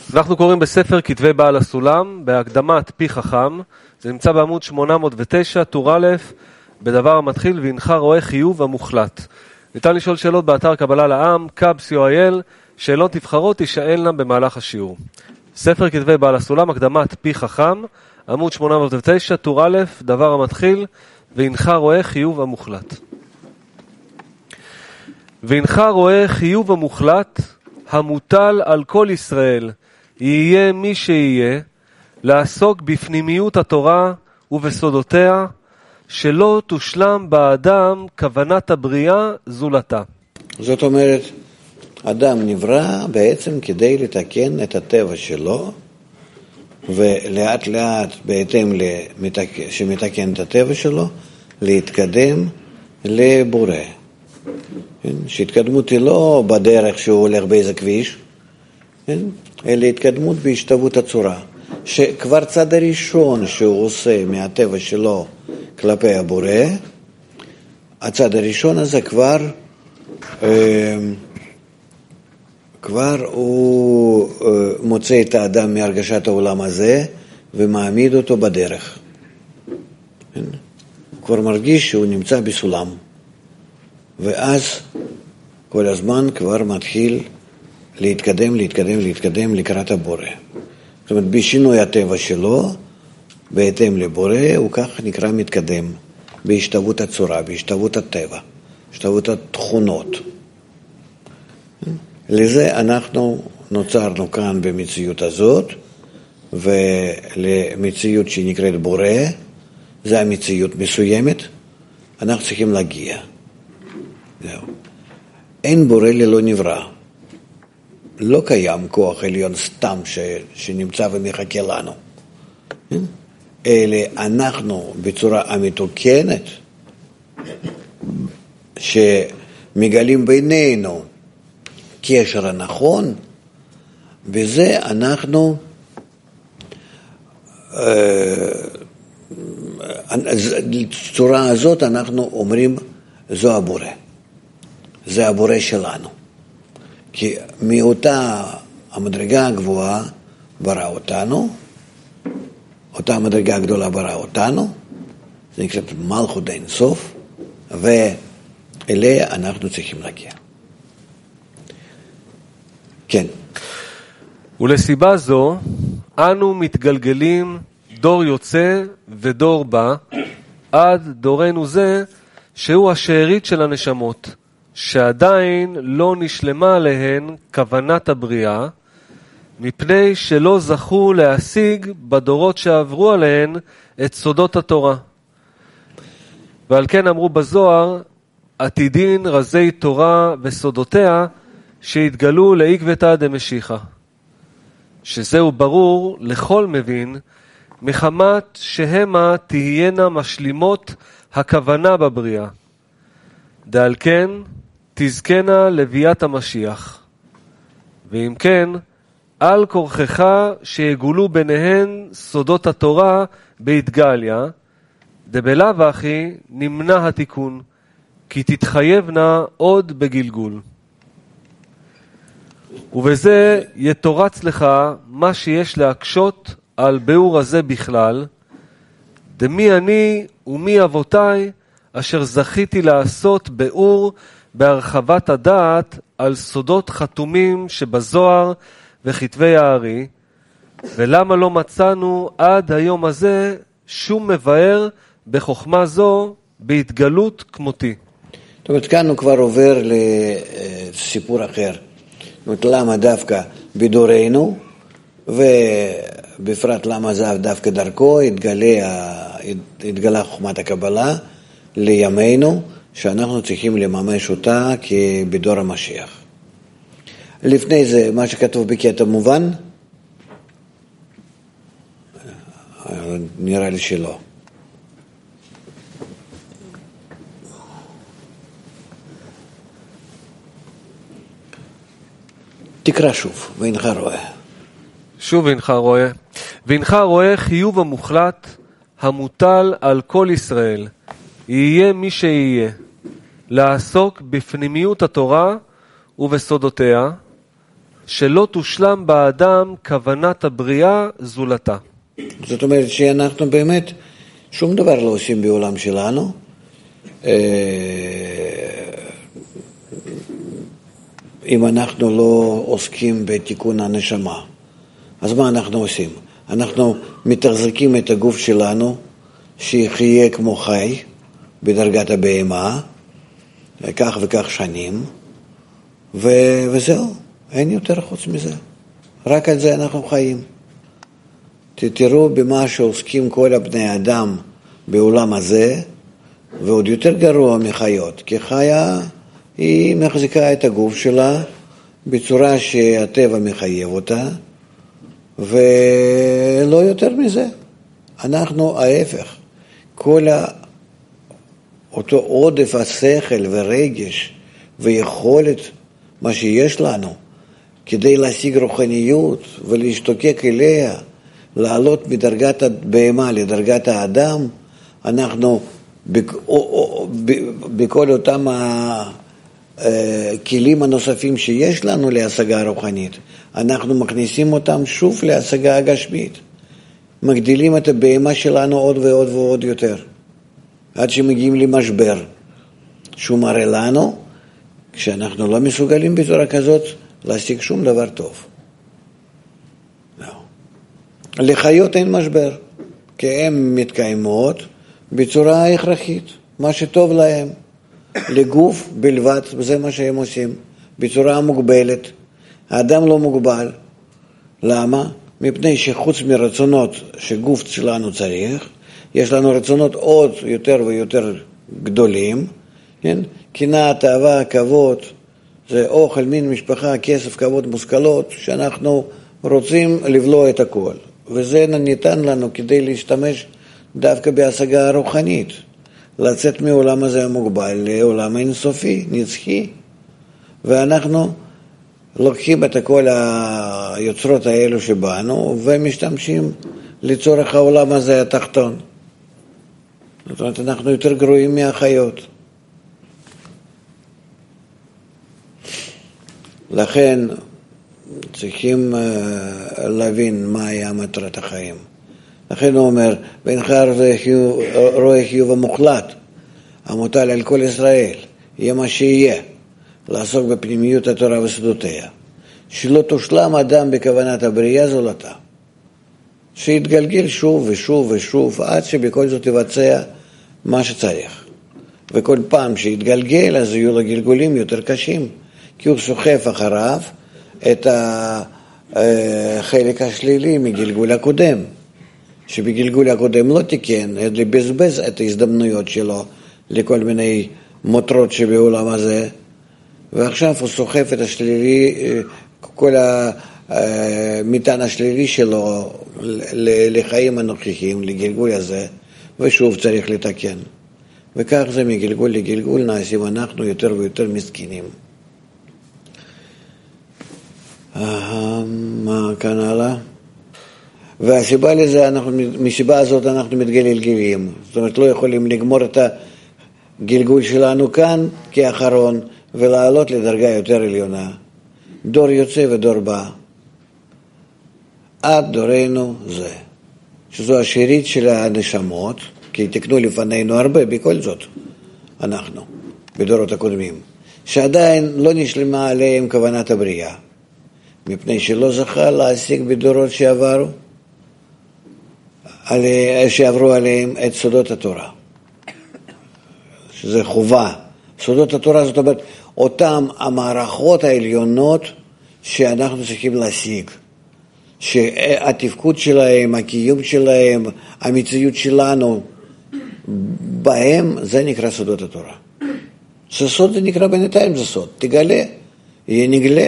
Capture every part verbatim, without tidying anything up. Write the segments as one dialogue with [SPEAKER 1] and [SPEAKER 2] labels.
[SPEAKER 1] אנחנו קוראים בספר כתבי בעל הסולם, בהקדמת פי חכם, זה נמצא בעמוד שמונה מאות ותשע, טור א', בדבר המתחיל, והנך רואה חיוב המוחלט. ניתן לשאול שאלות באתר קבלה לעם, קאב סי או איי אל, שאלות נבחרות תישאלנה במהלך השיעור. ספר כתבי בעל הסולם, הקדמת פי חכם, עמוד שמונה מאות ותשע, טור א', דבר המתחיל, והנך רואה חיוב המוחלט. והנך רואה חיוב המוחלט, המוטל על כל ישראל, יהיה מי שיהיה, לעסוק בפנימיות התורה ובסודותיה, שלא תושלם באדם כוונת הבריאה זולתה. זאת אומרת, אדם נברא בעצם כדי לתקן את הטבע שלו, ולאט לאט בהתאם למתק... שמתקן את הטבע שלו, להתקדם לבורא. שהתקדמות היא לא בדרך שהוא הולך באיזה כביש, אלא התקדמות בהשתוות הצורה. שכבר צד הראשון שהוא עושה מהטבע שלו כלפי הבורא, הצד הראשון הזה כבר, כבר הוא מוצא את האדם מהרגשת העולם הזה ומעמיד אותו בדרך. הוא כבר מרגיש שהוא נמצא בסולם. ואז כל הזמן כבר מתחיל להתקדם, להתקדם, להתקדם לקראת הבורא. זאת אומרת, בשינוי הטבע שלו, בהתאם לבורא, הוא כך נקרא מתקדם, בהשתוות הצורה, בהשתוות הטבע, בהשתוות התכונות. לזה אנחנו נוצרנו כאן במציאות הזאת, ולמציאות שנקראת בורא, זה המציאות מסוימת, אנחנו צריכים להגיע. זהו. אין בורא ללא נברא. לא קיים כוח עליון סתם ש... שנמצא ומחכה לנו. אלא אנחנו בצורה המתוקנת, שמגלים בינינו קשר הנכון, בזה אנחנו, בצורה הזאת אנחנו אומרים, זו הבורא. זה הבורא שלנו. כי מאותה המדרגה הגבוהה ברא אותנו, אותה המדרגה הגדולה ברא אותנו, זה נקרא מלכות אין סוף, ואליה אנחנו צריכים להגיע. כן. ולסיבה זו, אנו מתגלגלים דור יוצא ודור בא, עד דורנו זה, שהוא השארית של הנשמות, שעדיין לא נשלמה עליהן כוונת הבריאה, מפני שלא זכו להשיג בדורות שעברו עליהן את סודות התורה. ועל כן אמרו בזוהר, עתידין רזי תורה וסודותיה, שהתגלו לעקבתא דמשיחא. שזהו ברור לכל מבין, מחמת שהמה תהיינה משלימות הכוונה בבריאה. דעל כן תזכנה לביאת המשיח. ואם כן, על כורכך שיגולו ביניהן סודות התורה בהתגליה, דבלאו הכי נמנע התיקון, כי תתחייבנה עוד בגלגול. ובזה יתורץ לך מה שיש להקשות על ביאור הזה בכלל, דמי אני ומי אבותיי, אשר זכיתי לעשות ביאור בהרחבת הדעת על סודות חתומים שבזוהר וכתבי הארי, ולמה לא מצאנו עד היום הזה שום מבאר בחוכמה זו בהתגלות כמותי.
[SPEAKER 2] זאת אומרת, כאן הוא כבר עובר לסיפור אחר. זאת אומרת, למה דווקא בדורנו, ובפרט למה זה דווקא דרכו, התגלה, התגלה חוכמת הקבלה לימינו, שאנחנו צריכים לממש אותה כבדור המשיח. לפני זה, מה שכתוב בקטע מובן, נראה לי שלא. תקרא שוב, והנך רואה.
[SPEAKER 1] שוב והנך רואה. והנך רואה חיוב המוחלט המוטל על כל ישראל. יהיה מי שיהיה. לעסוק בפנימיות התורה ובסודותיה,
[SPEAKER 3] שלא תושלם באדם כוונת הבריאה זולתה.
[SPEAKER 2] זאת אומרת שאנחנו באמת שום דבר לא עושים בעולם שלנו. אם אנחנו לא עוסקים בתיקון הנשמה, אז מה אנחנו עושים? אנחנו מתחזקים את הגוף שלנו שיחיה כמו חי בדרגת הבהמה כך וכך שנים, ו- וזהו, אין יותר חוץ מזה, רק על זה אנחנו חיים. תראו במה שעוסקים כל הבני אדם בעולם הזה, ועוד יותר גרוע מחיות, כי חיה היא מחזיקה את הגוף שלה בצורה שהטבע מחייב אותה, ולא יותר מזה. אנחנו ההפך, כל ה... אותו עודף השכל ורגש ויכולת, מה שיש לנו, כדי להשיג רוחניות ולהשתוקק אליה, לעלות מדרגת הבהמה לדרגת האדם, אנחנו בכל אותם הכלים הנוספים שיש לנו להשגה הרוחנית, אנחנו מכניסים אותם שוב להשגה הגשמית, מגדילים את הבהמה שלנו עוד ועוד ועוד יותר, עד שמגיעים למשבר, שהוא מראה לנו, כשאנחנו לא מסוגלים בצורה כזאת, להשיג שום דבר טוב. לא. לחיות אין משבר, כי הן מתקיימות בצורה הכרחית, מה שטוב להם, לגוף בלבד, וזה מה שהם עושים, בצורה מוגבלת. האדם לא מוגבל. למה? מפני שחוץ מרצונות שגוף שלנו צריך, יש לנו רצונות עוד יותר ויותר גדולים, כן? קנאה, תאווה, כבוד, זה אוכל, מין, משפחה, כסף, כבוד, מושכלות, שאנחנו רוצים לבלוע את הכל. וזה ניתן לנו כדי להשתמש דווקא בהשגה הרוחנית, לצאת מעולם הזה המוגבל לעולם אינסופי, נצחי. ואנחנו לוקחים את כל היוצרות האלו שבאנו ומשתמשים לצורך העולם הזה התחתון. זאת אומרת, אנחנו יותר גרועים מהחיות. לכן צריכים להבין מה היה מטרת החיים. לכן הוא אומר, ואינך רואה חיוב המוחלט, המוטל על כל ישראל, יהיה מה שיהיה, לעסוק בפנימיות התורה וסודותיה, שלא תושלם אדם בכוונת הבריאה זולתה, שיתגלגל שוב ושוב ושוב, עד שבכל זאת יבצע מה שצריך. וכל פעם שיתגלגל, אז יהיו לו גלגולים יותר קשים, כי הוא סוחף אחריו את החלק השלילי מגלגול הקודם, שבגלגול הקודם לא תיקן, לבזבז את ההזדמנויות שלו לכל מיני מטרות שבעולם הזה, ועכשיו הוא סוחף את השלילי, כל המטען השלילי שלו לחיים הנוכחיים, לגלגול הזה, ושוב צריך לתקן. וכך זה מגלגול לגלגול נעשים אנחנו יותר ויותר מסכנים. מה כאן הלאה? והסיבה לזה, אנחנו, מסיבה הזאת אנחנו מתגלגלים. זאת אומרת, לא יכולים לגמור את הגלגול שלנו כאן כאחרון, ולעלות לדרגה יותר עליונה. דור יוצא ודור בא. עד דורנו זה. שזו השארית של הנשמות, כי תקנו לפנינו הרבה, בכל זאת, אנחנו, בדורות הקודמים, שעדיין לא נשלמה עליהם כוונת הבריאה, מפני שלא זכה להשיג בדורות שעברו, שעברו עליהם את סודות התורה. שזה חובה. סודות התורה זאת אומרת, אותם המערכות העליונות שאנחנו צריכים להשיג. שהתפקוד שלהם, הקיום שלהם, המציאות שלנו, בהם זה נקרא סודות התורה. סוד זה נקרא בינתיים, זה סוד. תגלה, יהיה נגלה.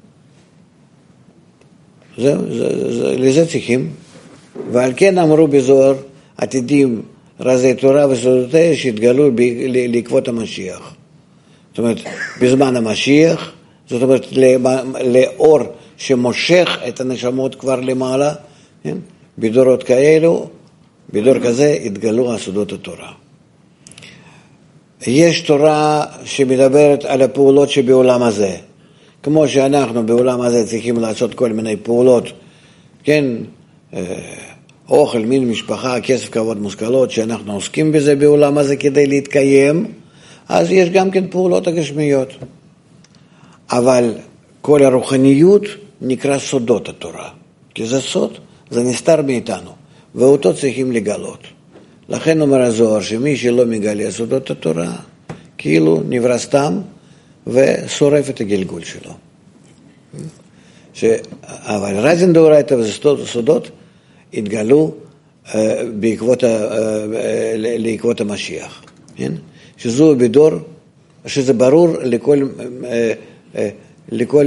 [SPEAKER 2] זה, זה, זה, לזה צריכים. ועל כן אמרו בזוהר, עתידים רזי תורה וסודותיה שהתגלו לעקבות המשיח. זאת אומרת, בזמן המשיח, זאת אומרת, לאור שמושך את הנשמות כבר למעלה, כן? בדורות כאלו, בדור כזה התגלו הסודות התורה. יש תורה שמדברת על הפעולות שבעולם הזה,
[SPEAKER 1] כמו שאנחנו בעולם הזה צריכים לעשות כל מיני פעולות, כן, אוכל, מין, משפחה, כסף, כבוד, מושכלות, שאנחנו עוסקים בזה בעולם הזה כדי להתקיים, אז יש גם כן פעולות הגשמיות. אבל כל הרוחניות נקרא סודות התורה, כי זה סוד, זה נסתר מאיתנו, ואותו צריכים לגלות. לכן אומר הזוהר שמי שלא מגלה סודות התורה, כאילו נברא סתם ושורף את הגלגול שלו. ש... אבל רזין דאורייתא וסודות התגלו uh, בעקבות, uh, לעקבות המשיח. כן? שזו בדור, שזה ברור לכל, uh, uh, לכל,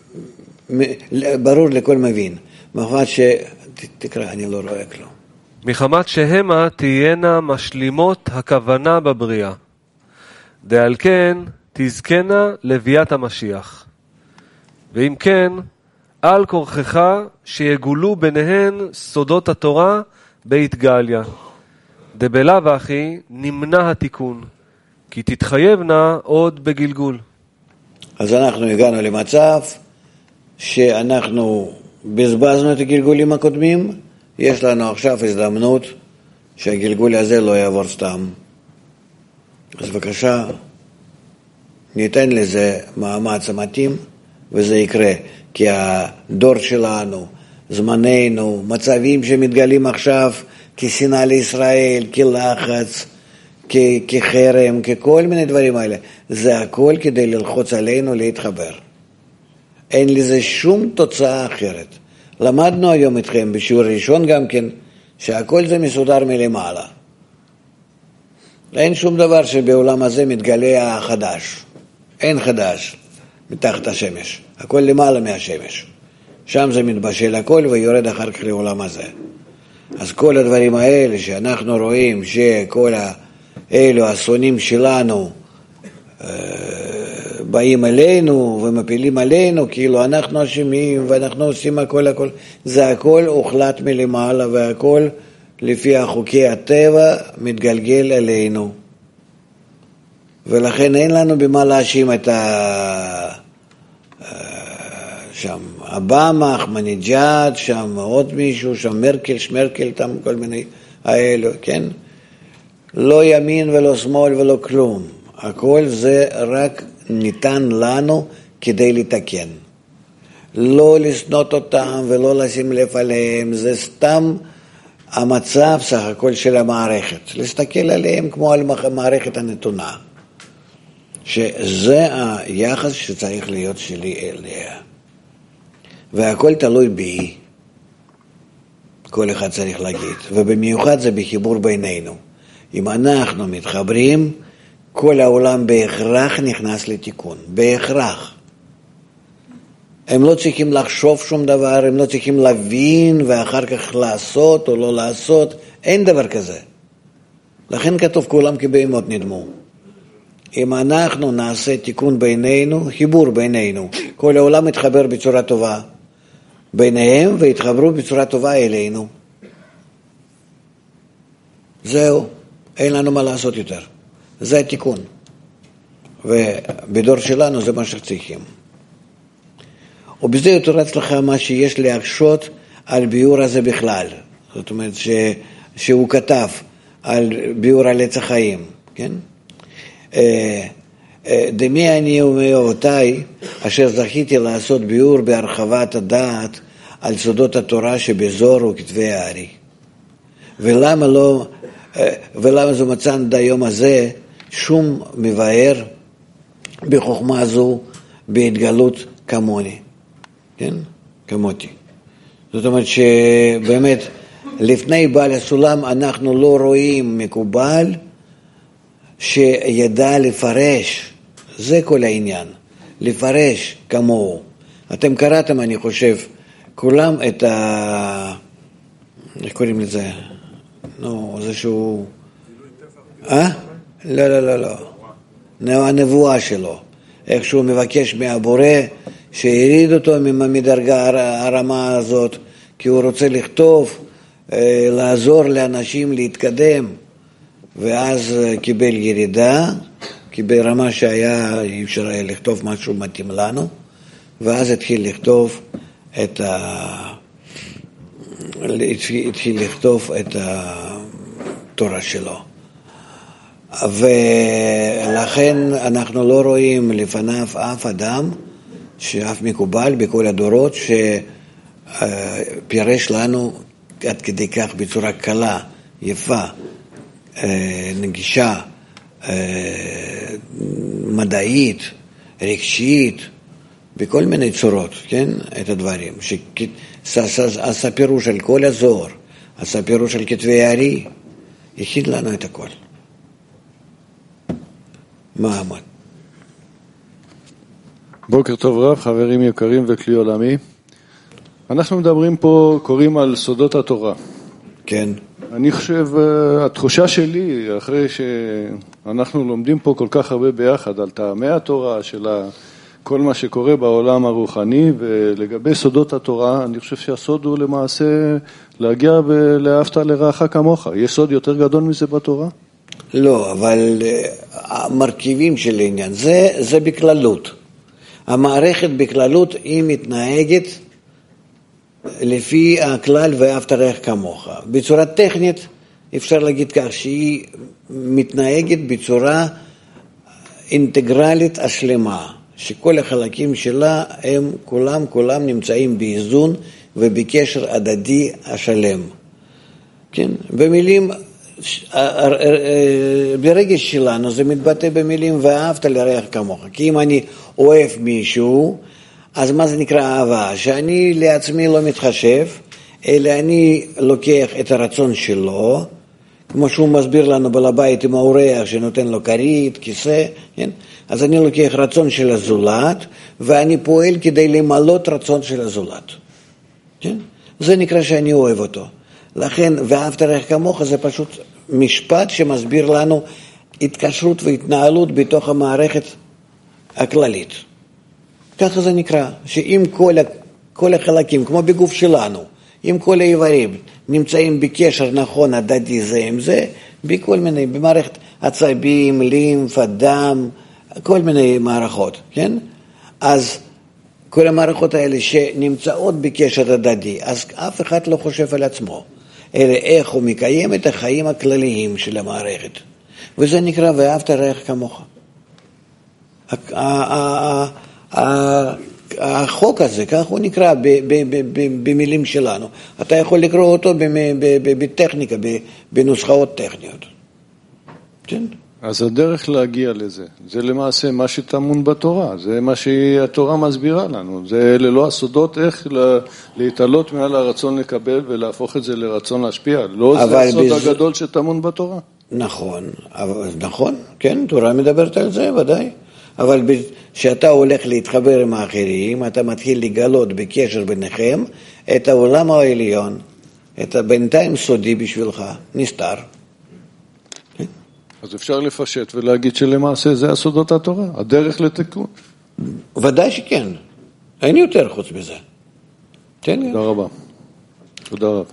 [SPEAKER 1] ברור לכל מבין. מחמת ש... תקרא, אני לא רואה כלום.
[SPEAKER 3] מחמת שהמה תהיינה משלימות הכוונה בבריאה. דעל כן תזכנה לביאת המשיח. ואם כן, על כורכך שיגולו ביניהן סודות התורה בהתגליה. דבלאו הכי נמנע התיקון, כי תתחייבנה עוד בגלגול.
[SPEAKER 1] אז אנחנו הגענו למצב שאנחנו בזבזנו את הגלגולים הקודמים, יש לנו עכשיו הזדמנות שהגלגול הזה לא יעבור סתם. אז בבקשה, ניתן לזה מאמץ המתאים, וזה יקרה, כי הדור שלנו, זמננו, מצבים שמתגלים עכשיו כשנאה לישראל, כלחץ, כחרם, ככל מיני דברים האלה, זה הכל כדי ללחוץ עלינו להתחבר. אין לזה שום תוצאה אחרת. למדנו היום איתכם בשיעור ראשון גם כן, שהכל זה מסודר מלמעלה. אין שום דבר שבעולם הזה מתגלה חדש. אין חדש מתחת השמש. הכל למעלה מהשמש. שם זה מתבשל הכל ויורד אחר כך לעולם הזה. אז כל הדברים האלה שאנחנו רואים שכל האלו השונאים שלנו באים אלינו ומפילים עלינו, כאילו אנחנו אשמים ואנחנו עושים הכל הכל, זה הכל הוחלט מלמעלה והכל לפי חוקי הטבע מתגלגל אלינו. ולכן אין לנו במה להאשים את ה... שם אובמה, אחמדינג'אד, שם עוד מישהו, שם מרקל, שמרקל, там כל מיני האלו, כן? לא ימין ולא שמאל ולא כלום. הכל זה רק ניתן לנו כדי לתקן. לא לסנות אותם ולא לשים לב עליהם, זה סתם המצב סך הכל של המערכת. להסתכל עליהם כמו על מערכת הנתונה. שזה היחס שצריך להיות שלי אליה. והכל תלוי בי. כל אחד צריך להגיד. ובמיוחד זה בחיבור בינינו. אם אנחנו מתחברים, כל העולם בהכרח נכנס לתיקון. בהכרח. הם לא צריכים לחשוב שום דבר, הם לא צריכים להבין ואחר כך לעשות או לא לעשות. אין דבר כזה. לכן כתוב כולם כבהמות נדמו. אם אנחנו נעשה תיקון בינינו, חיבור בינינו, כל העולם מתחבר בצורה טובה ביניהם והתחברו בצורה טובה אלינו. זהו, אין לנו מה לעשות יותר. זה התיקון. ובדור שלנו זה מה שצריכים. ובזה יותר הצלחה מה שיש להקשות על ביור הזה בכלל. זאת אומרת ש... שהוא כתב על ביור על עץ החיים, כן? דמי אני ומאותיי אשר זכיתי לעשות ביור בהרחבת הדעת על סודות התורה שבזוהר וכתבי הארי. ולמה לא, ולמה זו מצאן דיום הזה שום מבאר בחוכמה זו בהתגלות כמוני, כן? כמותי. זאת אומרת שבאמת לפני בעל הסולם אנחנו לא רואים מקובל שידע לפרש, זה כל העניין, לפרש כמוהו. אתם קראתם, אני חושב, כולם את ה... איך קוראים לזה? נו, זה שהוא... אה? לא, לא, לא, לא. הנבואה שלו. איך שהוא מבקש מהבורא שיריד אותו מדרגה הרמה הזאת, כי הוא רוצה לכתוב, לעזור לאנשים להתקדם. ואז קיבל ירידה, קיבל רמה שהיה, אי אפשר לכתוב משהו מתאים לנו, ואז התחיל לכתוב את ה... התחיל לכתוב את התורה שלו. ולכן אנחנו לא רואים לפניו אף אדם, שאף מקובל בכל הדורות, שפירש לנו עד כדי כך בצורה קלה, יפה, נגישה, מדעית, רגשית, בכל מיני צורות, כן? את הדברים. עשה פירוש של כל הזוהר, עשה פירוש של כתבי הארי, הכין לנו את הכל. מה אמר?
[SPEAKER 4] בוקר טוב רב, חברים יקרים וכלי עולמי. אנחנו מדברים פה, קוראים על סודות התורה.
[SPEAKER 1] כן.
[SPEAKER 4] אני חושב, התחושה שלי, אחרי שאנחנו לומדים פה כל כך הרבה ביחד על טעמי התורה, של כל מה שקורה בעולם הרוחני, ולגבי סודות התורה, אני חושב שהסוד הוא למעשה להגיע ולאהבת לרעך כמוך. יש סוד יותר גדול מזה בתורה?
[SPEAKER 1] לא, אבל המרכיבים של העניין, זה, זה בכללות. המערכת בכללות היא מתנהגת לפי הכלל ואהבת לרעך כמוך. בצורה טכנית אפשר להגיד כך שהיא מתנהגת בצורה אינטגרלית השלמה, שכל החלקים שלה הם כולם כולם נמצאים באיזון ובקשר הדדי השלם. כן? במילים, ברגש שלנו זה מתבטא במילים ואהבת לרעך כמוך. כי אם אני אוהב מישהו, אז מה זה נקרא אהבה? שאני לעצמי לא מתחשב, אלא אני לוקח את הרצון שלו, כמו שהוא מסביר לנו בעל הבית עם האורח שנותן לו כרית, כיסא, כן? אז אני לוקח רצון של הזולת, ואני פועל כדי למלות רצון של הזולת. כן? זה נקרא שאני אוהב אותו. לכן, ואהבת לרעך כמוך זה פשוט משפט שמסביר לנו התקשרות והתנהלות בתוך המערכת הכללית. ככה זה נקרא, שאם כל, כל החלקים, כמו בגוף שלנו, אם כל האיברים נמצאים בקשר נכון הדדי זה עם זה, בכל מיני, במערכת עצבים, לימף, דם, כל מיני מערכות, כן? אז כל המערכות האלה שנמצאות בקשר הדדי, אז אף אחד לא חושב על עצמו, אלא איך הוא מקיים את החיים הכלליים של המערכת. וזה נקרא ואהבת לרעך כמוך. החוק הזה, כך הוא נקרא במילים שלנו. אתה יכול לקרוא אותו בטכניקה, בנוסחאות טכניות. כן?
[SPEAKER 4] אז הדרך להגיע לזה, זה למעשה מה שטמון בתורה, זה מה שהתורה מסבירה לנו, זה ללא הסודות איך להתעלות מעל הרצון לקבל ולהפוך את זה לרצון להשפיע, לא זה הסוד בז... הגדול שטמון בתורה.
[SPEAKER 1] נכון, אבל, נכון, כן, תורה מדברת על זה, ודאי. אבל כשאתה הולך להתחבר עם האחרים, אתה מתחיל לגלות בקשר ביניכם את העולם העליון, את הבינתיים סודי בשבילך, נסתר.
[SPEAKER 4] אז אפשר לפשט ולהגיד שלמעשה זה הסודות התורה, הדרך לתיקון.
[SPEAKER 1] ודאי שכן, אין יותר חוץ מזה.
[SPEAKER 4] תודה רבה. תודה רבה.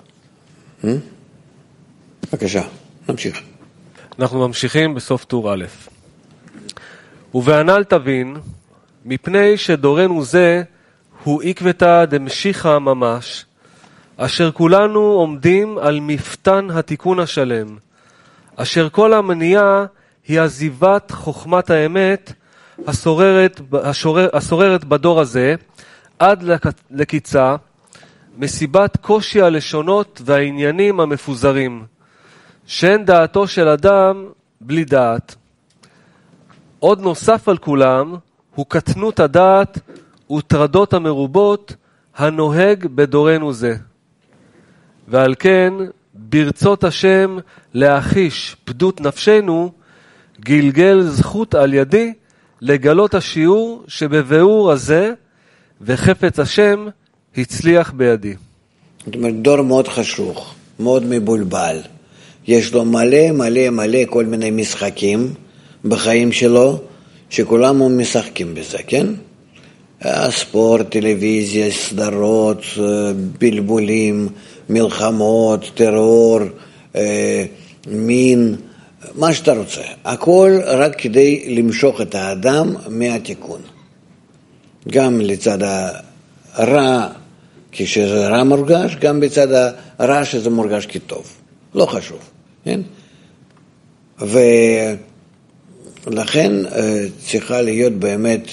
[SPEAKER 1] בבקשה, נמשיך.
[SPEAKER 3] אנחנו ממשיכים בסוף טור א'. ובענל תבין, מפני שדורנו זה הוא עקבתא דמשיחא ממש, אשר כולנו עומדים על מפתן התיקון השלם, אשר כל המניעה היא עזיבת חוכמת האמת השוררת, השורר, השוררת בדור הזה עד לקיצה, מסיבת קושי הלשונות והעניינים המפוזרים, שאין דעתו של אדם בלי דעת. עוד נוסף על כולם הוא קטנות הדעת וטרדות המרובות הנוהג בדורנו זה. ועל כן ברצות השם להחיש פדות נפשנו, גלגל זכות על ידי לגלות השיעור שבביאור הזה, וחפץ השם הצליח בידי.
[SPEAKER 1] זאת אומרת, דור מאוד חשוך, מאוד מבולבל. יש לו מלא מלא מלא כל מיני משחקים בחיים שלו, שכולם הם משחקים בזה, כן? הספורט, טלוויזיה, סדרות, בלבולים, מלחמות, טרור, מין, מה שאתה רוצה. הכל רק כדי למשוך את האדם מהתיקון.
[SPEAKER 2] גם לצד הרע, כשזה רע מורגש, גם בצד הרע שזה מורגש כטוב. לא חשוב, כן? ולכן צריכה להיות באמת,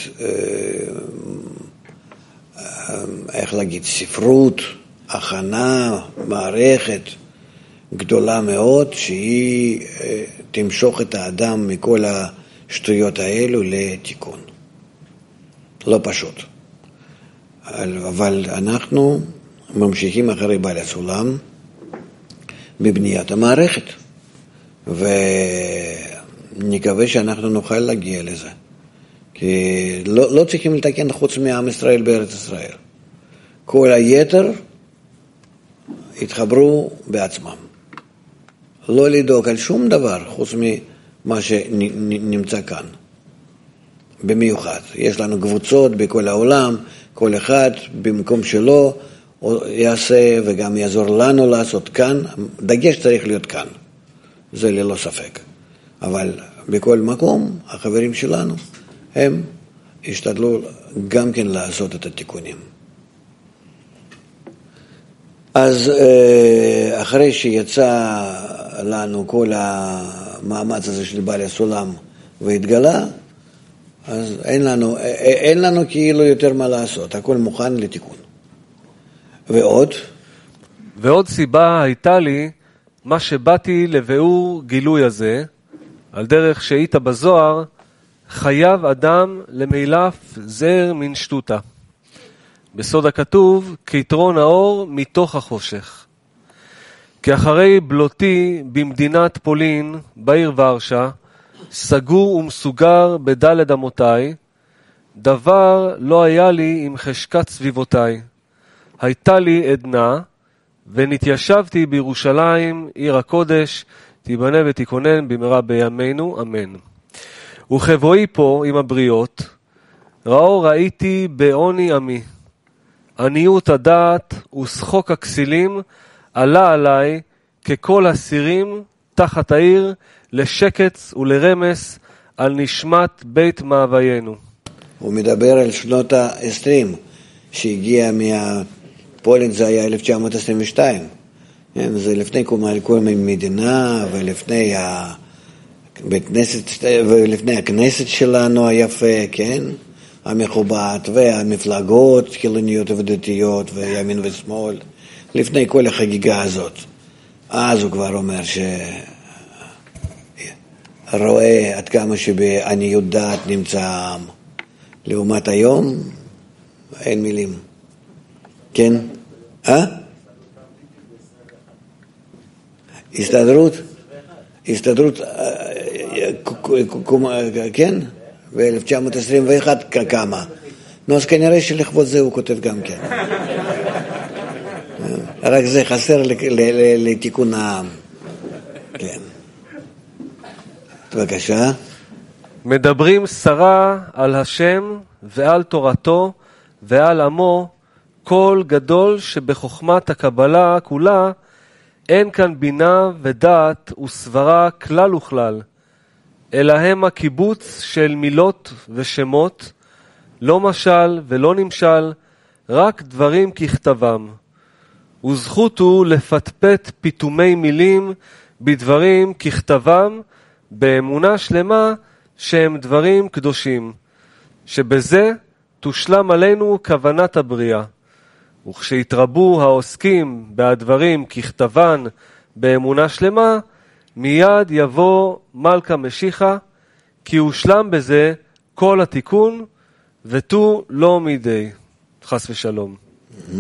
[SPEAKER 2] איך להגיד, ספרות, הכנה, מערכת גדולה מאוד, שהיא תמשוך את האדם מכל השטויות האלו לתיקון. לא פשוט. אבל אנחנו ממשיכים אחרי בעל הסולם בבניית המערכת, ונקווה שאנחנו נוכל להגיע לזה. כי לא, לא צריכים לתקן חוץ מעם ישראל בארץ ישראל. כל היתר התחברו בעצמם. לא לדאוג על שום דבר חוץ ממה שנמצא כאן. במיוחד. יש לנו קבוצות בכל העולם, כל אחד במקום שלו יעשה וגם יעזור לנו לעשות כאן. דגש צריך להיות כאן. זה ללא ספק. אבל בכל מקום, החברים שלנו, הם השתדלו גם כן לעשות את התיקונים. אז אחרי שיצא לנו כל המאמץ הזה של בעל הסולם והתגלה, אז אין לנו, אין לנו כאילו יותר מה לעשות, הכל מוכן לתיקון. ועוד?
[SPEAKER 3] ועוד סיבה הייתה לי, מה שבאתי לביאור גילוי הזה, על דרך שהיית בזוהר, חייב אדם למילף זר מן שטותה. בסוד הכתוב, כיתרון האור מתוך החושך. כי אחרי בלותי במדינת פולין, בעיר ורשה, סגור ומסוגר בדלת אמותיי, דבר לא היה לי עם חשקת סביבותיי. הייתה לי עדנה, ונתיישבתי בירושלים, עיר הקודש, תיבנה ותיכונן במהרה בימינו, אמן. וכבואי פה עם הבריות, ראו ראיתי בעוני עמי. עניות הדעת ושחוק הכסילים עלה עליי ככל הסירים תחת העיר לשקץ ולרמס על נשמת בית מאוויינו.
[SPEAKER 2] הוא מדבר על שנות ה-עשרים שהגיע מהפולין, זה היה אלף תשע מאות עשרים ושתיים. זה לפני כל מדינה ולפני ה... בכנסת, ולפני הכנסת שלנו היפה, כן? המכובד, והמפלגות חילוניות ודתיות, וימין ושמאל, לפני כל החגיגה הזאת. אז הוא כבר אומר שרואה עד כמה שבעניות דעת נמצא העם. לעומת היום, אין מילים. כן? אה? הסתדרות? הסתדרות, כן? ב-אלף תשע מאות עשרים ואחת כמה. נו, אז כנראה שלכבוד זה הוא כותב גם כן. רק זה חסר לתיקון העם. כן. בבקשה.
[SPEAKER 3] מדברים שרה על השם ועל תורתו ועל עמו, כל גדול שבחוכמת הקבלה כולה, אין כאן בינה ודעת וסברה כלל וכלל, אלא הם הקיבוץ של מילות ושמות, לא משל ולא נמשל, רק דברים ככתבם. וזכות הוא לפטפט פיתומי מילים בדברים ככתבם, באמונה שלמה שהם דברים קדושים, שבזה תושלם עלינו כוונת הבריאה. וכשיתרבו העוסקים בהדברים ככתבן באמונה שלמה, מיד יבוא מלכה משיחה, כי הושלם בזה כל התיקון, ותו לא מידי. חס ושלום. Mm-hmm.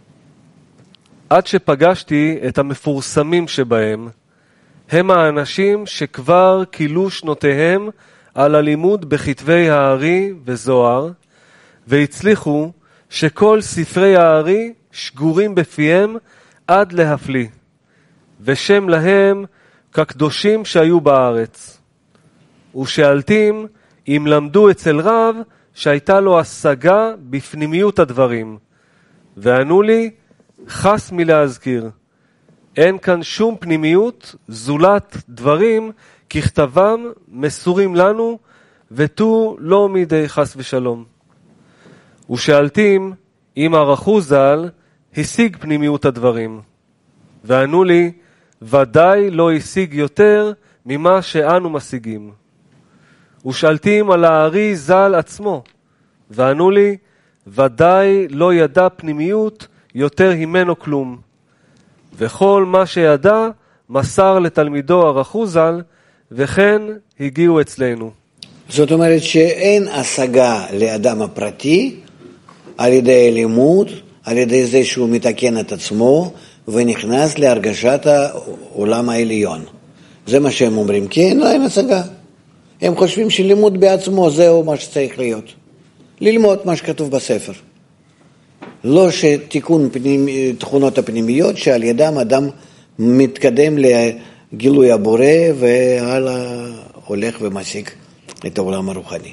[SPEAKER 3] עד שפגשתי את המפורסמים שבהם, הם האנשים שכבר קילו שנותיהם על הלימוד בכתבי הארי וזוהר, והצליחו שכל ספרי הארי שגורים בפיהם עד להפליא, ושם להם כקדושים שהיו בארץ. ושאלתים אם למדו אצל רב שהייתה לו השגה בפנימיות הדברים, וענו לי, חס מלהזכיר, אין כאן שום פנימיות זולת דברים ככתבם מסורים לנו, ותו לא מידי חס ושלום. ושאלתים אם הרחו ז"ל השיג פנימיות הדברים. וענו לי, ודאי לא השיג יותר ממה שאנו משיגים. ושאלתים על הארי ז"ל עצמו, וענו לי, ודאי לא ידע פנימיות יותר הימנו כלום. וכל מה שידע מסר לתלמידו הרחו ז"ל, וכן הגיעו אצלנו.
[SPEAKER 1] זאת אומרת שאין השגה לאדם הפרטי על ידי לימוד, על ידי זה שהוא מתקן את עצמו ונכנס להרגשת העולם העליון. זה מה שהם אומרים, כי אין להם השגה. הם חושבים שלימוד בעצמו זהו מה שצריך להיות. ללמוד מה שכתוב בספר. לא שתיקון פנימ... תכונות הפנימיות שעל ידם אדם מתקדם לגילוי הבורא והלאה הולך ומשיג את העולם הרוחני.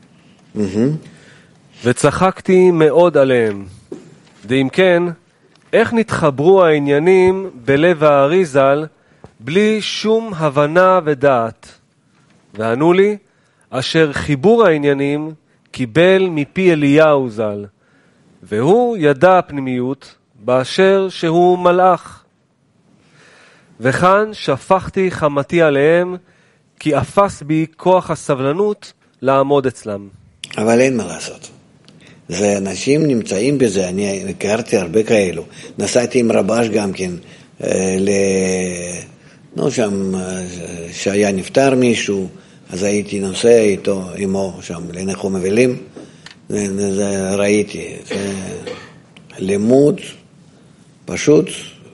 [SPEAKER 3] וצחקתי מאוד עליהם. ואם כן, איך נתחברו העניינים בלב הארי ז"ל בלי שום הבנה ודעת? וענו לי, אשר חיבור העניינים קיבל מפי אליהו ז"ל, והוא ידע הפנימיות באשר שהוא מלאך. וכאן שפכתי חמתי עליהם, כי אפס בי כוח הסבלנות לעמוד אצלם.
[SPEAKER 1] אבל אין מה לעשות. זה אנשים נמצאים בזה, אני הכרתי הרבה כאלו. נסעתי עם רבש גם כן, ל... נו, שם, שהיה נפטר מישהו, אז הייתי נוסע איתו, עמו, שם, לנחום אבלים, ראיתי, זה לימוד, פשוט,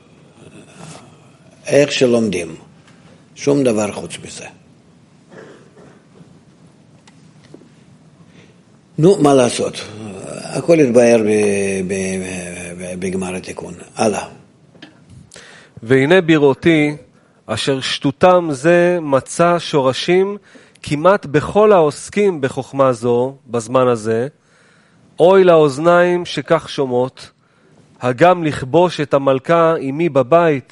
[SPEAKER 1] איך שלומדים, שום דבר חוץ מזה. נו, מה לעשות? הכל התבהר בגמר התיקון. הלאה.
[SPEAKER 3] והנה בראותי, אשר שטותם זה מצא שורשים כמעט בכל העוסקים בחוכמה זו, בזמן הזה, אוי לאוזניים שכך שומעות, הגם לכבוש את המלכה עמי בבית.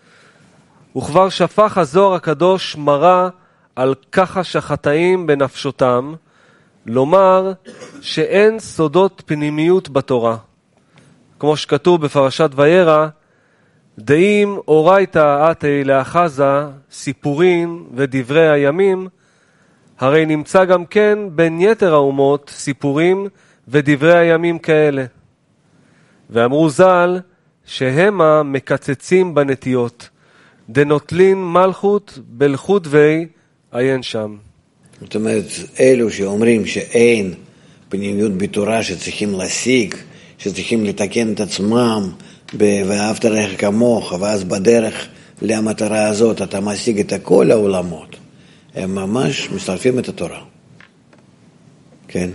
[SPEAKER 3] וכבר שפך הזוהר הקדוש מרה על כחש החטאים בנפשותם, לומר שאין סודות פנימיות בתורה. כמו שכתוב בפרשת וירא, דאים אורייתא אתי לאחזה סיפורין ודברי הימים, הרי נמצא גם כן בין יתר האומות סיפורים ודברי הימים כאלה. ואמרו ז"ל שהמה מקצצים בנטיות, דנוטלין מלכות בלכות וי עיין שם.
[SPEAKER 1] זאת אומרת, אלו שאומרים שאין פנימיות בתורה שצריכים להשיג, שצריכים לתקן את עצמם, ואהבת רעך כמוך, ואז בדרך למטרה הזאת אתה משיג את כל העולמות. הם ממש מסרפים את התורה. כן.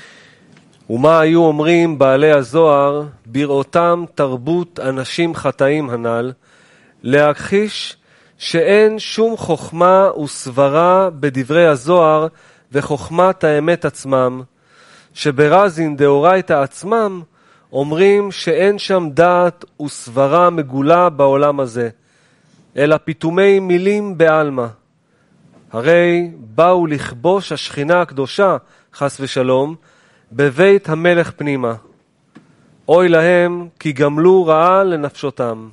[SPEAKER 3] ומה היו אומרים בעלי הזוהר בראותם תרבות אנשים חטאים הנ"ל, להכחיש שאין שום חוכמה וסברה בדברי הזוהר וחוכמת האמת עצמם, שברזין דאורייתא עצמם אומרים שאין שם דעת וסברה מגולה בעולם הזה, אלא פיתומי מילים בעלמא. הרי באו לכבוש השכינה הקדושה, חס ושלום, בבית המלך פנימה. אוי להם כי גמלו רעה לנפשותם.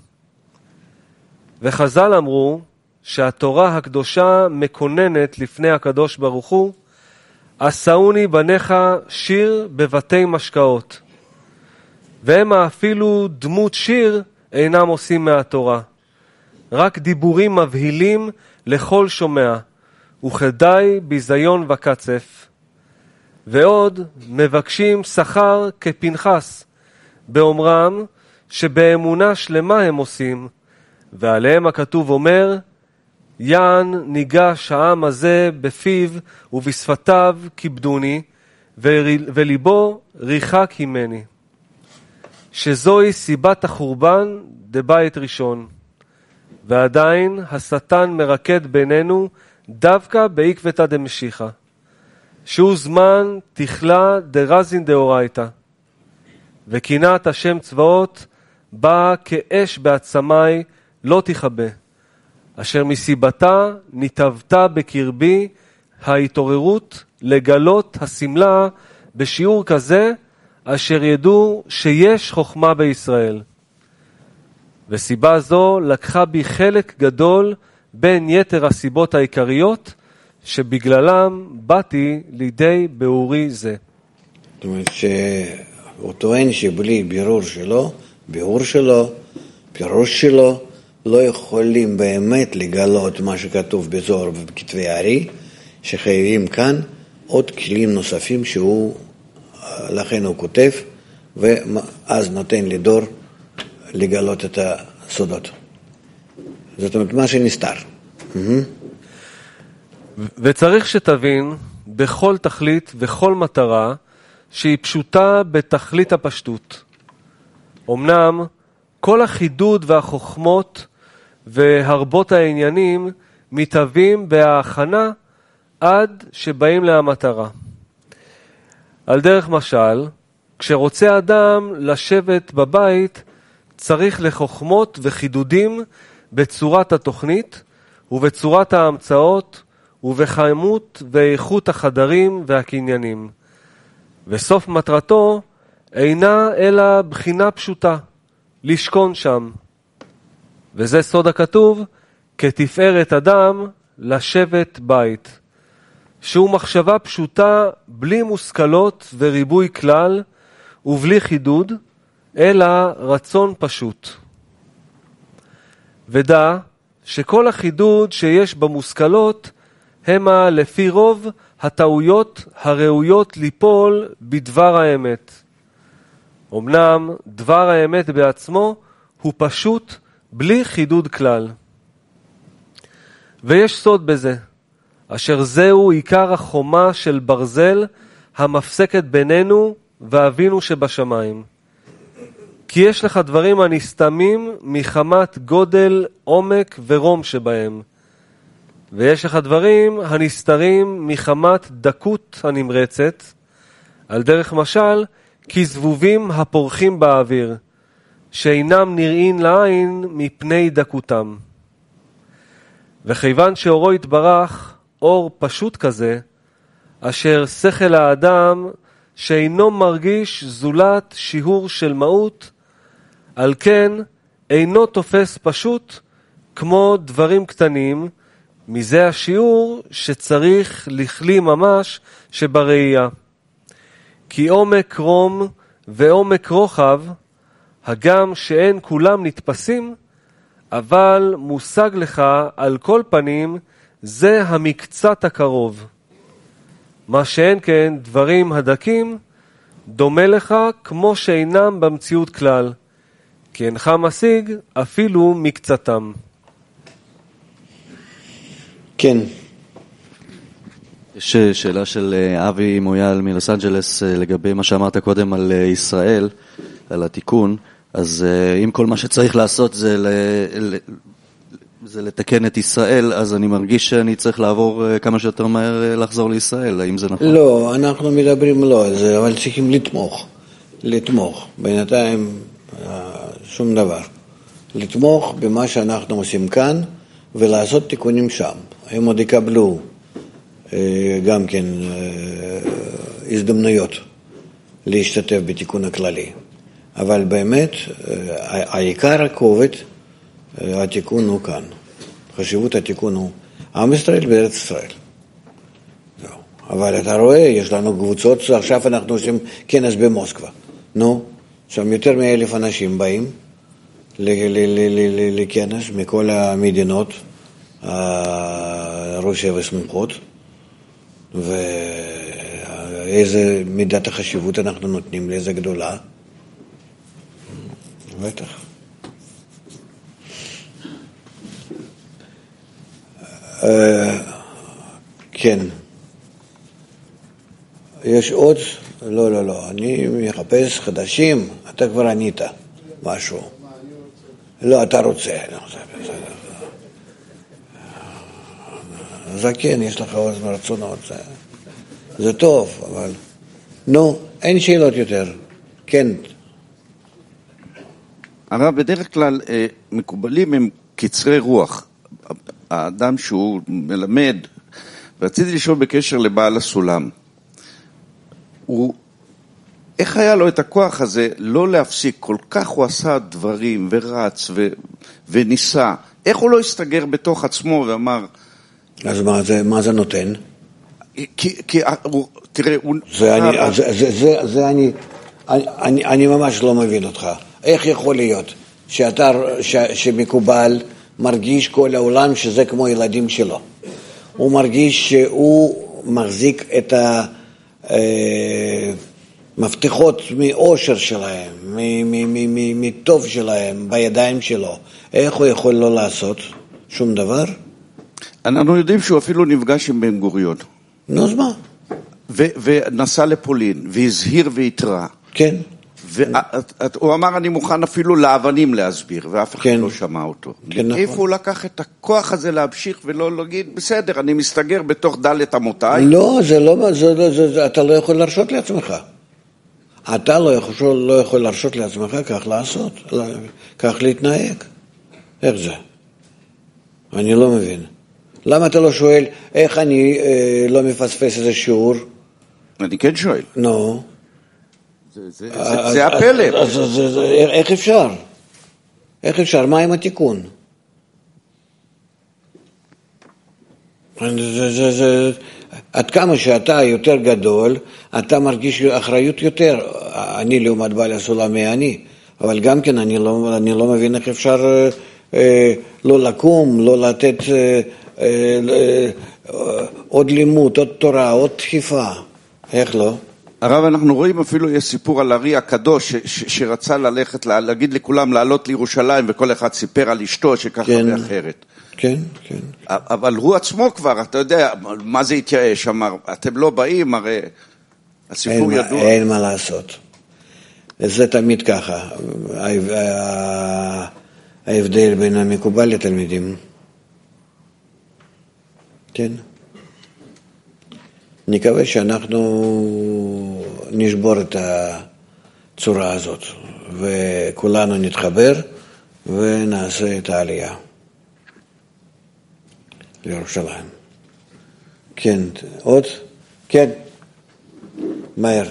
[SPEAKER 3] וחז"ל אמרו שהתורה הקדושה מקוננת לפני הקדוש ברוך הוא, עשאוני בניך שיר בבתי משקאות. והם אפילו דמות שיר אינם עושים מהתורה. רק דיבורים מבהילים לכל שומע, וכדאי ביזיון וקצף. ועוד מבקשים שכר כפנחס, באומרם שבאמונה שלמה הם עושים, ועליהם הכתוב אומר, יען ניגש העם הזה בפיו ובשפתיו כיבדוני, וליבו ריחק ממני. שזוהי סיבת החורבן דבית ראשון. ועדיין השטן מרקד בינינו דווקא בעקבתא דמשיחא, שהוא זמן תכלה דרזין דאורייתא, וקינת השם צבאות באה כאש בעצמי לא תכבה, אשר מסיבתה נתהוותה בקרבי ההתעוררות לגלות הסמלה בשיעור כזה אשר ידעו שיש חוכמה בישראל. וסיבה זו לקחה בי חלק גדול בין יתר הסיבות העיקריות שבגללם באתי לידי ביאורי זה.
[SPEAKER 2] זאת אומרת שהוא טוען שבלי בירור שלו, ביאור שלו, פירוש שלו, לא יכולים באמת לגלות מה שכתוב בזוהר ובכתבי הארי, שחייבים כאן עוד כלים נוספים שהוא, לכן הוא כותב, ואז נותן לדור לגלות את הסודות. זאת אומרת, מה שנסתר.
[SPEAKER 3] וצריך שתבין בכל תכלית וכל מטרה שהיא פשוטה בתכלית הפשטות. אמנם כל החידוד והחוכמות והרבות העניינים מתהווים בהכנה עד שבאים להמטרה. על דרך משל, כשרוצה אדם לשבת בבית, צריך לחוכמות וחידודים בצורת התוכנית ובצורת ההמצאות ובכמות ואיכות החדרים והקניינים. וסוף מטרתו אינה אלא בחינה פשוטה, לשכון שם. וזה סוד הכתוב, כתפארת אדם לשבת בית. שהוא מחשבה פשוטה בלי מושכלות וריבוי כלל ובלי חידוד, אלא רצון פשוט. ודע שכל החידוד שיש במושכלות המה לפי רוב הטעויות הראויות ליפול בדבר האמת. אמנם דבר האמת בעצמו הוא פשוט בלי חידוד כלל. ויש סוד בזה, אשר זהו עיקר החומה של ברזל המפסקת בינינו ואבינו שבשמיים. כי יש לך דברים הנסתמים מחמת גודל, עומק ורום שבהם. ויש לך דברים הנסתרים מחמת דקות הנמרצת, על דרך משל, כזבובים הפורחים באוויר, שאינם נראים לעין מפני דקותם. וכיוון שאורו יתברך, אור פשוט כזה, אשר שכל האדם שאינו מרגיש זולת שיעור של מהות, על כן אינו תופס פשוט כמו דברים קטנים, מזה השיעור שצריך לכלי ממש שבראייה. כי עומק רום ועומק רוחב, הגם שאין כולם נתפסים, אבל מושג לך על כל פנים, זה המקצת הקרוב. מה שאין כן דברים הדקים, דומה לך כמו שאינם במציאות כלל, כי אינך משיג אפילו מקצתם.
[SPEAKER 2] כן.
[SPEAKER 5] יש שאלה של אבי מויאל מלוס אנג'לס לגבי מה שאמרת קודם על ישראל, על התיקון. אז אם כל מה שצריך לעשות זה, ל... זה לתקן את ישראל, אז אני מרגיש שאני צריך לעבור כמה שיותר מהר לחזור לישראל. האם זה נכון?
[SPEAKER 2] לא, אנחנו מדברים לא על זה, אבל צריכים לתמוך. לתמוך. בינתיים שום דבר. לתמוך במה שאנחנו עושים כאן ולעשות תיקונים שם. הם עוד יקבלו גם כן הזדמנויות להשתתף בתיקון הכללי. אבל באמת, העיקר הכובד, התיקון הוא כאן. חשיבות התיקון הוא עם ישראל בארץ ישראל. זהו. אבל אתה רואה, יש לנו קבוצות, עכשיו אנחנו עושים כנס במוסקבה. נו, שם יותר מאלף אנשים באים לכנס מכל המדינות, רוסיה וסמוכות, ואיזה מידת החשיבות אנחנו נותנים לאיזה גדולה. בטח. כן. יש עוד? לא, לא, לא. אני מחפש חדשים. אתה כבר ענית משהו. לא, אתה רוצה. זה כן, יש לך עוד רצונות. זה טוב, אבל... נו, אין שאלות יותר. כן.
[SPEAKER 6] הרב, בדרך כלל מקובלים הם קצרי רוח. האדם שהוא מלמד, ורציתי לשאול בקשר לבעל הסולם, הוא איך היה לו את הכוח הזה לא להפסיק? כל כך הוא עשה דברים ורץ ו... וניסה. איך הוא לא הסתגר בתוך עצמו ואמר...
[SPEAKER 2] אז מה זה, מה זה נותן?
[SPEAKER 6] כי, כי תראה, הוא...
[SPEAKER 2] זה, אני, זה, זה, זה, זה אני, אני, אני ממש לא מבין אותך. איך יכול להיות שאתה, ש, שמקובל מרגיש כל העולם שזה כמו ילדים שלו? הוא מרגיש שהוא מחזיק את המפתחות מאושר שלהם, מטוב שלהם, בידיים שלו. איך הוא יכול לא לעשות? שום דבר? אנחנו
[SPEAKER 6] יודעים שהוא אפילו נפגש עם בן גוריון.
[SPEAKER 2] נו, אז מה?
[SPEAKER 6] ונסע לפולין, והזהיר והתראה.
[SPEAKER 2] כן.
[SPEAKER 6] והוא אמר, אני מוכן אפילו לאבנים להסביר, ואף אחד לא שמע אותו. איפה הוא לקח את הכוח הזה להמשיך ולא להגיד, בסדר, אני מסתגר בתוך דלת אמותיי?
[SPEAKER 2] לא, זה לא, אתה לא יכול להרשות לעצמך. אתה לא יכול, לא יכול להרשות לעצמך כך לעשות, כך להתנהג. איך זה? אני לא מבין. למה אתה לא שואל, איך אני אה, לא מפספס איזה שיעור?
[SPEAKER 6] אני כן שואל.
[SPEAKER 2] נו.
[SPEAKER 6] זה, זה, זה, זה הפלא.
[SPEAKER 2] אז, אז, אז, איך אפשר? איך אפשר? מה עם התיקון? זה, זה, זה, עד כמה שאתה יותר גדול, אתה מרגיש אחריות יותר. אני לעומת בעל הסולם אני. אבל גם כן אני לא, אני לא מבין איך אפשר אה, אה, לא לקום, לא לתת אה, אה, אה, עוד לימוד, עוד תורה, עוד דחיפה. איך לא?
[SPEAKER 6] הרב, אנחנו רואים אפילו יש סיפור על ארי הקדוש ש, ש, שרצה ללכת, להגיד לכולם לעלות לירושלים, וכל אחד סיפר על אשתו שככה כן, ואחרת.
[SPEAKER 2] כן, כן.
[SPEAKER 6] אבל הוא עצמו כבר, אתה יודע, מה זה התייאש? אמר, אתם לא באים, הרי הסיפור
[SPEAKER 2] אין
[SPEAKER 6] ידוע.
[SPEAKER 2] מה, אין מה לעשות. זה תמיד ככה. ההבדל בין המקובל לתלמידים. כן. נקווה שאנחנו נשבור את הצורה הזאת, וכולנו נתחבר ונעשה את העלייה לירושלים. כן, עוד? כן, מהר.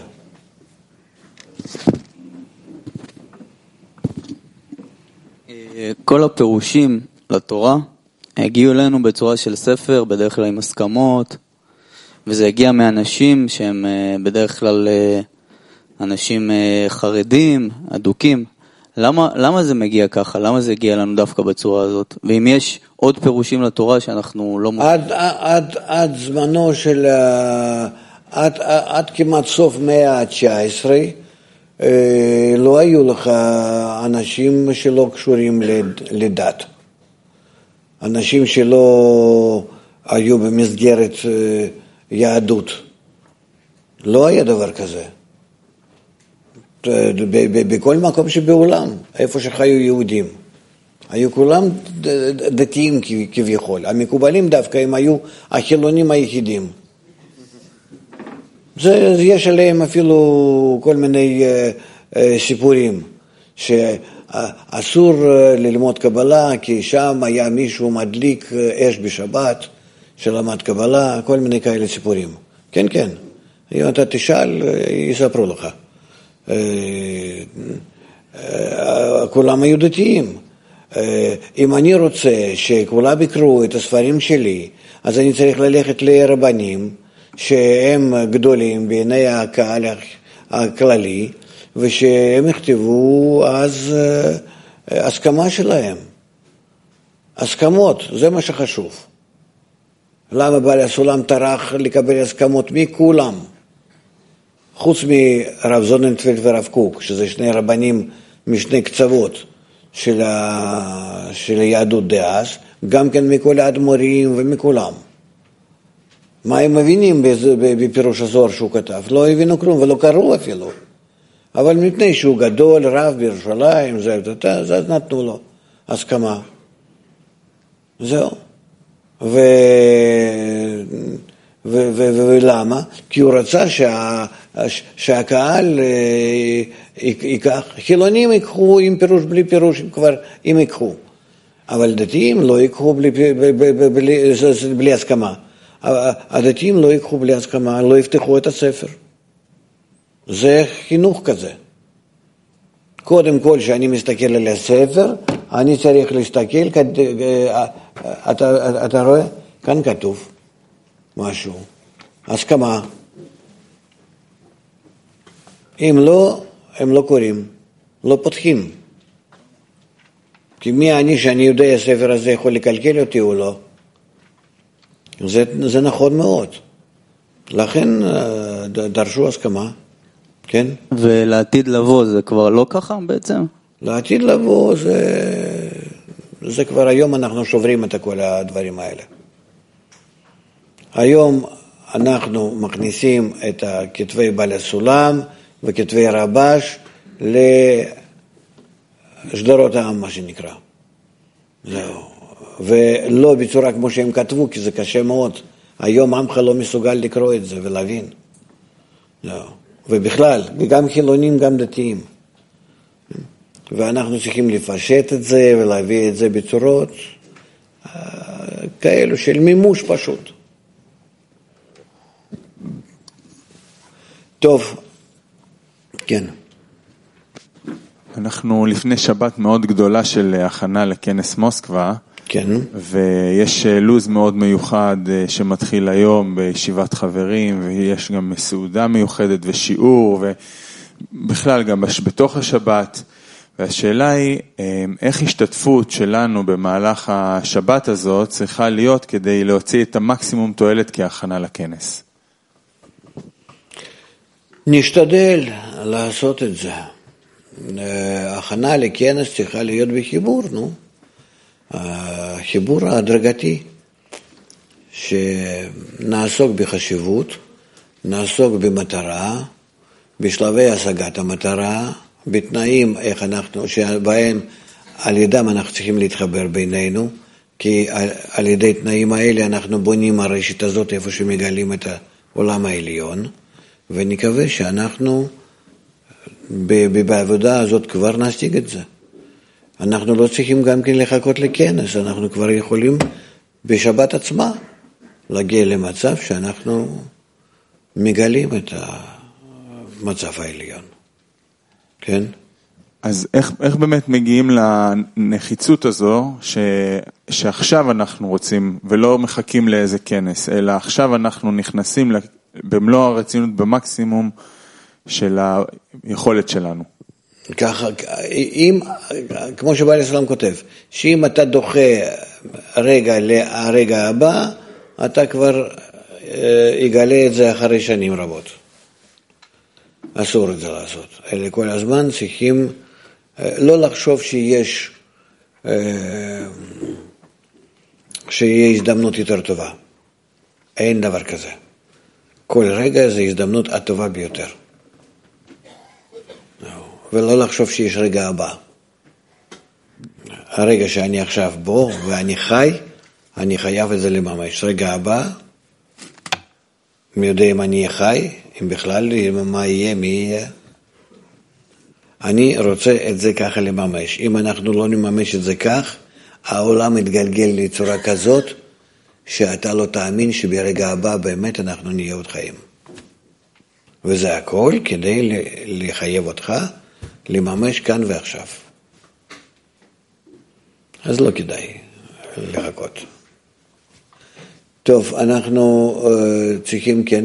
[SPEAKER 7] כל הפירושים לתורה הגיעו אלינו בצורה של ספר, בדרך כלל עם הסכמות, וזה הגיע מאנשים שהם בדרך כלל אנשים חרדים, אדוקים. למה, למה זה מגיע ככה? למה זה הגיע לנו דווקא בצורה הזאת? ואם יש עוד פירושים לתורה שאנחנו לא...
[SPEAKER 2] עד, עד, עד זמנו של... עד, עד כמעט סוף מאה ה-תשע עשרה לא היו לך אנשים שלא קשורים לדת. אנשים שלא היו במסגרת יהדות. לא היה דבר כזה. בכל מקום שבעולם, איפה שחיו יהודים. היו כולם דתיים כביכול. המקובלים דווקא הם היו החילונים היחידים. זה, יש עליהם אפילו כל מיני uh, uh, סיפורים, שאסור uh, ללמוד קבלה, כי שם היה מישהו מדליק uh, אש בשבת, שלמד קבלה, כל מיני כאלה סיפורים. כן, כן. אם אתה תשאל, uh, יספרו לך. Uh, uh, uh, כולם היו דתיים. Uh, אם אני רוצה שכולם יקראו את הספרים שלי, אז אני צריך ללכת לרבנים, שהם גדולים בעיני הקהל הכללי, ושהם יכתבו אז הסכמה שלהם. הסכמות, זה מה שחשוב. למה בעל הסולם טרח לקבל הסכמות מכולם? חוץ מרב זוננפלד ורב קוק, שזה שני רבנים משני קצוות של, ה... של היהדות דאז, גם כן מכל האדמו"רים ומכולם. מה הם מבינים בפירוש הזוהר שהוא כתב? לא הבינו כלום ולא קראו אפילו. אבל מפני שהוא גדול, רב בירושלים, זה, זה, זה, אז נתנו לו הסכמה. זהו. ו... ו... ו... ולמה? כי הוא רצה שה... שהקהל ייקח, חילונים ייקחו עם פירוש בלי פירוש, כבר הם ייקחו. אבל דתיים לא ייקחו בלי, בלי, בלי, בלי הסכמה. הדתיים לא ייקחו בלי הסכמה, לא יפתחו את הספר. זה חינוך כזה. קודם כל, כשאני מסתכל על הספר, אני צריך להסתכל, אתה, אתה רואה? כאן כתוב משהו. הסכמה. אם לא, הם לא קוראים, לא פותחים. כי מי אני שאני יודע הספר הזה יכול לקלקל אותי או לא? זה, זה נכון מאוד. לכן דרשו הסכמה, כן?
[SPEAKER 7] ולעתיד לבוא זה כבר לא ככה בעצם?
[SPEAKER 2] לעתיד לבוא זה, זה כבר היום אנחנו שוברים את כל הדברים האלה. היום אנחנו מכניסים את כתבי בעל הסולם וכתבי רבש לשדרות העם, מה שנקרא. זהו. ולא בצורה כמו שהם כתבו, כי זה קשה מאוד. היום עמך לא מסוגל לקרוא את זה ולהבין. זהו. ובכלל, גם חילונים, גם דתיים. ואנחנו צריכים לפשט את זה ולהביא את זה בצורות כאלו של מימוש פשוט. טוב, כן.
[SPEAKER 8] אנחנו לפני שבת מאוד גדולה של הכנה לכנס מוסקבה,
[SPEAKER 2] כן.
[SPEAKER 8] ויש לוז מאוד מיוחד שמתחיל היום בישיבת חברים, ויש גם סעודה מיוחדת ושיעור, ובכלל גם בתוך השבת. והשאלה היא, איך השתתפות שלנו במהלך השבת הזאת צריכה להיות כדי להוציא את המקסימום תועלת כהכנה לכנס?
[SPEAKER 2] נשתדל לעשות את זה. הכנה לכנס צריכה להיות בחיבור, נו. החיבור ההדרגתי, שנעסוק בחשיבות, נעסוק במטרה, בשלבי השגת המטרה, בתנאים איך אנחנו, שבהם על ידם אנחנו צריכים להתחבר בינינו, כי על, על ידי תנאים האלה אנחנו בונים הרשת הזאת איפה שמגלים את העולם העליון, ונקווה שאנחנו בעבודה הזאת כבר נשיג את זה. אנחנו לא צריכים גם כן לחכות לכנס, אנחנו כבר יכולים בשבת עצמה להגיע למצב שאנחנו מגלים את המצב העליון. כן?
[SPEAKER 8] אז איך, איך באמת מגיעים לנחיצות הזו ש, שעכשיו אנחנו רוצים ולא מחכים לאיזה כנס, אלא עכשיו אנחנו נכנסים במלוא הרצינות במקסימום של היכולת שלנו?
[SPEAKER 2] ככה, אם, כמו שבעל הסולם כותב, שאם אתה דוחה רגע לרגע הבא, אתה כבר יגלה את זה אחרי שנים רבות. אסור את זה לעשות. אלה כל הזמן צריכים לא לחשוב שיש שיהיה הזדמנות יותר טובה. אין דבר כזה. כל רגע זה הזדמנות הטובה ביותר. ולא לחשוב שיש רגע הבא. הרגע שאני עכשיו בו ואני חי, אני חייב את זה לממש. רגע הבא, מי יודע אם אני חי, אם בכלל, מה יהיה, מי יהיה. אני רוצה את זה ככה לממש. אם אנחנו לא נממש את זה כך, העולם מתגלגל לצורה כזאת, שאתה לא תאמין שברגע הבא באמת אנחנו נהיה עוד חיים. וזה הכל כדי לחייב אותך לממש כאן ועכשיו. אז לא כדאי לחכות. טוב, אנחנו uh, צריכים, כן.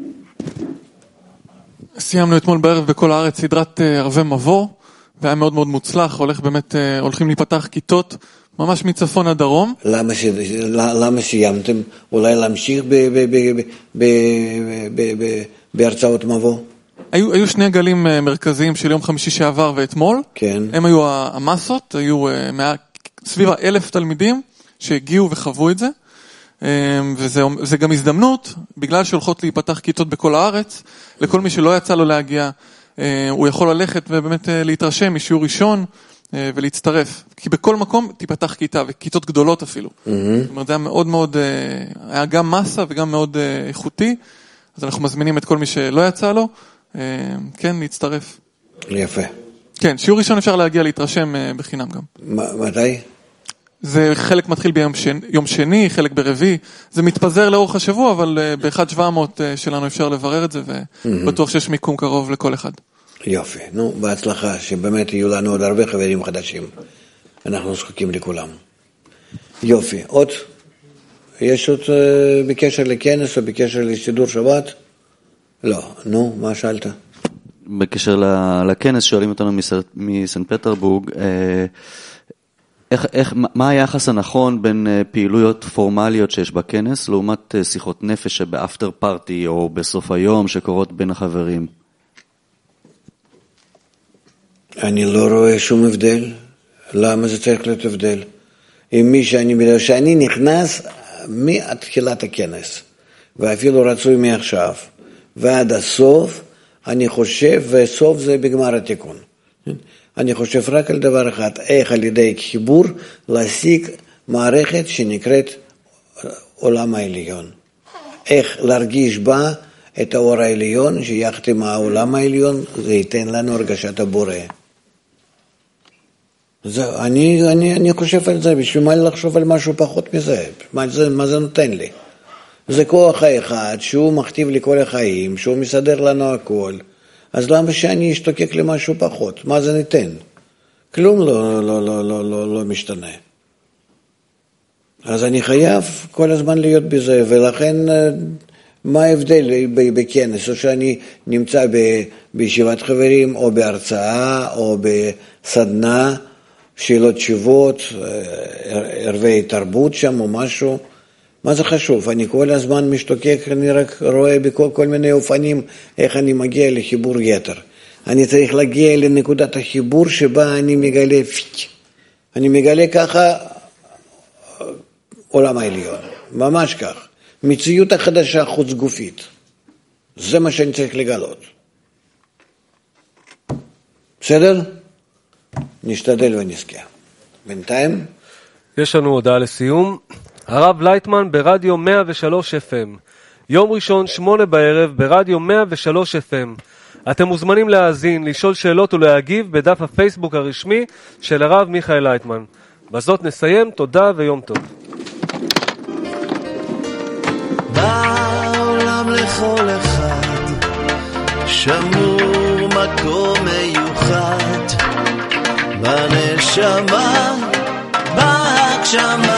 [SPEAKER 9] סיימנו אתמול בערב בכל הארץ סדרת ערבי מבוא, והיה מאוד מאוד מוצלח, הולך באמת, הולכים להיפתח כיתות, ממש מצפון עד דרום.
[SPEAKER 2] למה, ש... למה סיימתם? אולי להמשיך ב... ב... ב... ב... ב... ב... בהרצאות מבוא?
[SPEAKER 9] היו, היו שני גלים מרכזיים של יום חמישי שעבר ואתמול.
[SPEAKER 2] כן.
[SPEAKER 9] הם היו המסות, היו מה... סביב האלף תלמידים שהגיעו וחוו את זה. וזה, וזה גם הזדמנות, בגלל שהולכות להיפתח כיתות בכל הארץ, לכל מי שלא יצא לו להגיע, הוא יכול ללכת ובאמת להתרשם משיעור ראשון ולהצטרף. כי בכל מקום תיפתח כיתה, וכיתות גדולות אפילו. Mm-hmm. זאת אומרת, זה היה מאוד מאוד, היה גם מסה וגם מאוד איכותי, אז אנחנו מזמינים את כל מי שלא יצא לו, כן, להצטרף.
[SPEAKER 2] יפה.
[SPEAKER 9] כן, שיעור ראשון אפשר להגיע להתרשם בחינם גם.
[SPEAKER 2] מתי?
[SPEAKER 9] זה חלק מתחיל ביום שני, יום שני, חלק ברביעי, זה מתפזר לאורך השבוע, אבל ב-אחד שבע מאות שלנו אפשר לברר את זה, ובטוח שיש מיקום קרוב לכל אחד.
[SPEAKER 2] יופי, נו, בהצלחה, שבאמת יהיו לנו עוד הרבה חברים חדשים. אנחנו זקוקים לכולם. יופי, עוד? יש עוד בקשר לכנס או בקשר לסידור שבת? לא, נו, מה שאלת?
[SPEAKER 5] בקשר לכנס, שואלים אותנו מסנט פטרבורג, איך, איך, מה היחס הנכון בין פעילויות פורמליות שיש בכנס, לעומת שיחות נפש שבאפטר פארטי או בסוף היום שקורות בין החברים?
[SPEAKER 2] אני לא רואה שום הבדל. למה זה צריך להיות הבדל? עם מי שאני מדבר, שאני נכנס מתחילת הכנס, ואפילו רצוי מעכשיו, ועד הסוף, אני חושב, וסוף זה בגמר התיקון. אני חושב רק על דבר אחד, איך על ידי חיבור להשיג מערכת שנקראת עולם העליון. איך להרגיש בה את האור העליון, שיחד עם העולם העליון, זה ייתן לנו הרגשת הבורא. זה, אני, אני, אני חושב על זה, בשביל מה לחשוב על משהו פחות מזה? מה זה, מה זה נותן לי? זה כוח האחד שהוא מכתיב לי כל החיים, שהוא מסדר לנו הכל. אז למה שאני אשתוקק למשהו פחות? מה זה ניתן? כלום לא, לא, לא, לא, לא, לא משתנה. אז אני חייב כל הזמן להיות בזה, ולכן מה ההבדל בכנס? או שאני נמצא ב, בישיבת חברים, או בהרצאה, או בסדנה, שאלות תשובות, ערבי תרבות שם או משהו. מה זה חשוב? אני כל הזמן משתוקק, אני רק רואה בכל כל מיני אופנים איך אני מגיע לחיבור יתר. אני צריך להגיע לנקודת החיבור שבה אני מגלה, אני מגלה ככה עולם העליון, ממש כך. מציאות החדשה חוץ גופית. זה מה שאני צריך לגלות. בסדר? נשתדל ונזכה. בינתיים?
[SPEAKER 3] יש לנו הודעה לסיום. הרב לייטמן ברדיו מאה ושלוש אף אם. יום ראשון שמונה בערב ברדיו מאה ושלוש אף אם. אתם מוזמנים להאזין, לשאול שאלות ולהגיב בדף הפייסבוק הרשמי של הרב מיכאל לייטמן. בזאת נסיים, תודה ויום טוב.
[SPEAKER 10] בעולם לכל אחד שמור מקום מיוחד בנשמה, בהגשמה